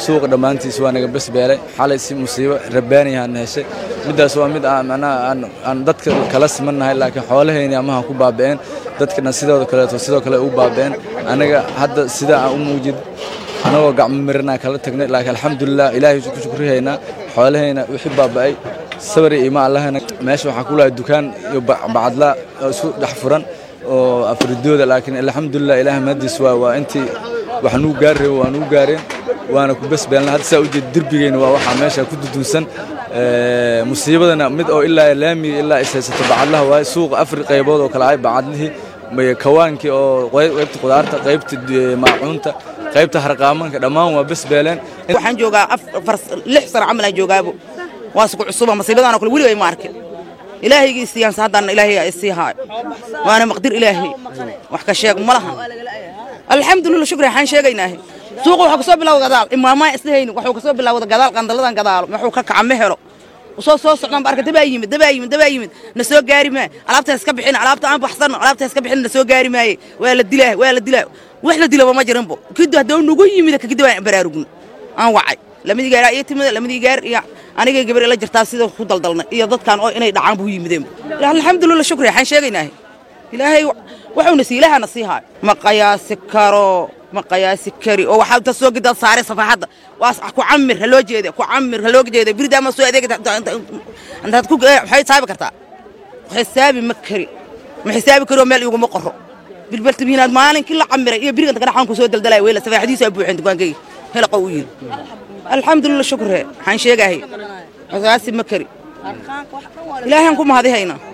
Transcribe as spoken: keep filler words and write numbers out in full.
suuqa dhamaantiis waa naga bas beelay xalay si musiibo rabbaani aan heshay midaas waa mid aan aan dadka kala simanahay laakiin xoolaheena ama ku baabeen dadkana sidoo kale sidoo kale u baabeen anaga hadda sida aan u muujid anagoo gacmo mirna kala tagnay laakiin alxamdulillah ilaahay ku shukriyeena xoolaheena wixii baabay sabri ima allahna meesha waxa ku lahayd dukaan iyo bacadla isku dhax furan oo afridooda laakiin alxamdulillah ilaahay madis waa waa intii waxaan u gaaray waan u gaareen waana ku bas beelna hadda saa u jeed dirbigeena waa waxa meesha ku duduusan ee musiibadana mid oo ilaa laami ilaa isaysato bacadlaha waa suuq afar qaybood oo kala ay bacadlihi kawaankii oo qaybta qudaarta qaybta maacuunta qaybta harqaamanka dhammaan waa bas beeleen waxaan joogaa lix sano camal aan joogaabo waa suuq cusub musiibadana kale wali way ma arkin ilaahaygi siiyaan saadana ilaahay ay siihaa waana maqdir ilaahay wax ka sheeg malaha alxamdulillah shukri waxaan sheegaynaa suuq waxa ku soo bilowday gadaal imaama isleeyeen waxa ku soo bilowday gadaal qandaladan gadaal wuxuu ka kacme helo soo soo socdaan barka daba yimid daba yimid daba yimid na soo gaari ma alaabta iska bixin alaabta aan baxsan alaabta iska bixin na soo gaari maayay waa la dilaa waa la dilaa wax la dilaa ma jiranbo kida haddii uu nagu yimid ka kida waan baraarugna aan wacay lamidi gaar ay timid lamidi gaar iyo aniga gabar la jirtaa sida ku daldalna iyo dadkan oo inay dhacaan buu yimideen alxamdulillah shukri waxaan sheegaynaa ilaahay wuxuuna si ilaahana siihaa ma qiyaasi karo ma qiyaasi kari oo waxa ta soo gida saaray safaxada waas ku camir ha loo jeedo ku camir ha loo jeedo birida ma soo adeegta antaad ku waxay saabi kartaa xisaabi ma kari ma xisaabi karo meel igu ma qoro bilbalta biinaad maalinkii la camiray iyo biriga ganaxan ku soo daldalay weela safaxadiisa buuxin dukaankay hela qawiil alxamdulillah shukri waxaan sheegahay qiyaasi ma kari ilaahan ku mahadiyayna